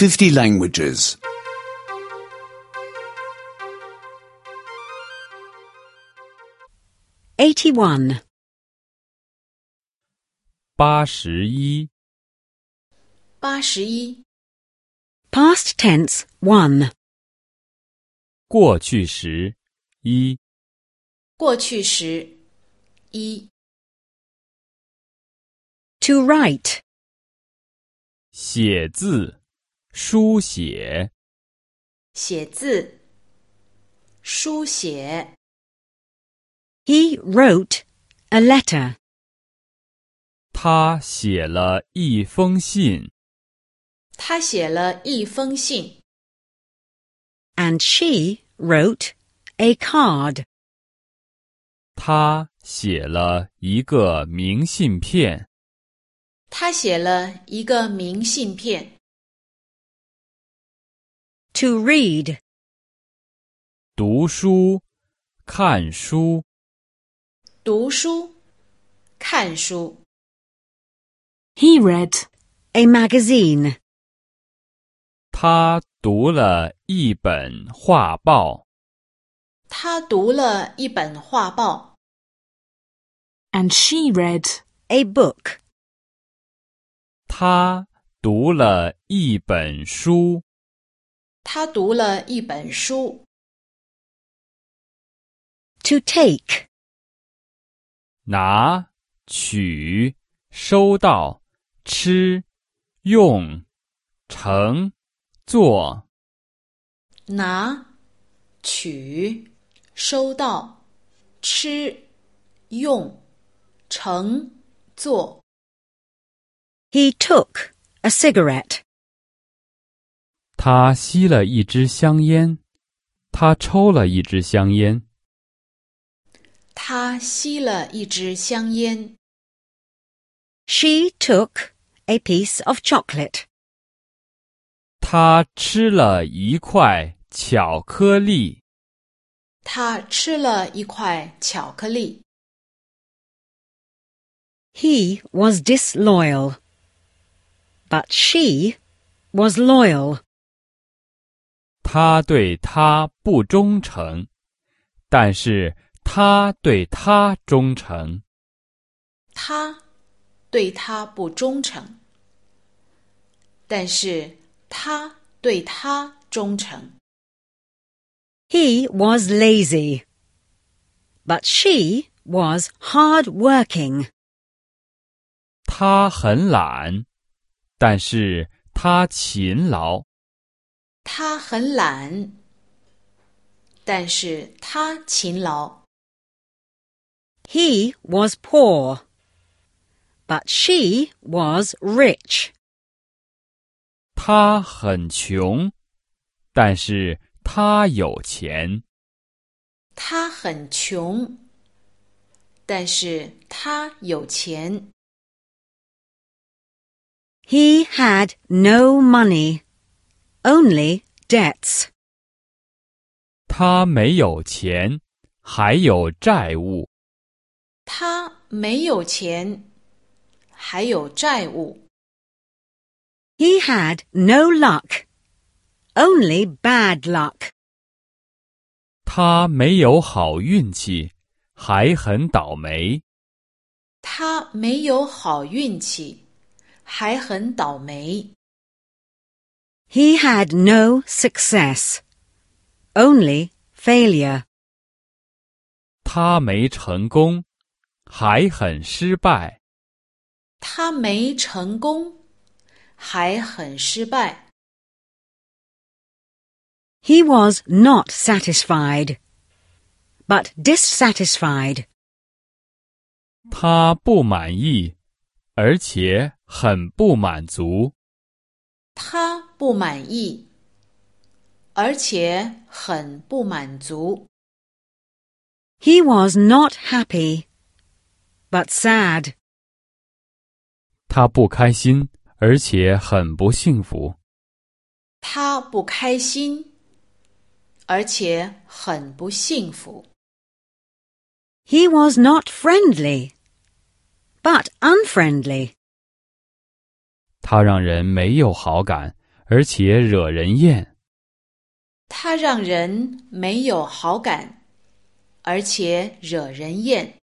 50 languages. 81. 81. 81. Past tense 1. 过去时一。 过去时一。 To write. 写字，书写。 写字，书写。 He wrote a letter. 他写了一封信。 他写了一封信。 And she wrote a card. 他写了一个明信片。 他写了一个明信片。 To read. 读书，看书。 读书，看书。 He read a magazine. 他读了一本画报。 他读了一本画报。 And she read a book. 他读了一本书。 他读了一本书。 To take. 拿，取，收到，吃，用，盛，做。 拿，取，收到，吃，用，盛，做。 He took a cigarette. 他吸了一支香烟。他抽了一支香烟。 他吸了一支香烟。 She took a piece of chocolate. 他吃了一块巧克力。 他吃了一块巧克力。 He was disloyal. But she was loyal. 他对他不忠诚，但是他对他忠诚。 他对他不忠诚，但是他对他忠诚。 He was lazy. But she was hard-working. 他很懒，但是他勤劳。 他很懒，但是他勤劳。 He was poor. But she was rich. 他很穷，但是他有钱。 他很穷，但是他有钱。 He had no money. Only debts. 他没有钱，还有债务。 他没有钱，还有债务。 He had no luck. Only bad luck. 他没有好运气，还很倒霉。 他没有好运气，还很倒霉。 He had no success. Only failure. 他没成功，还很失败。 他没成功，还很失败。 He was not satisfied, but dissatisfied. 他不满意，而且很不满足。 他不满意，而且很不满足。 He was not happy, but sad. 他不开心，而且很不幸福。 他不开心，而且很不幸福。 He was not friendly, but unfriendly. 他让人没有好感， 而且惹人厌。 他让人没有好感，而且惹人厌。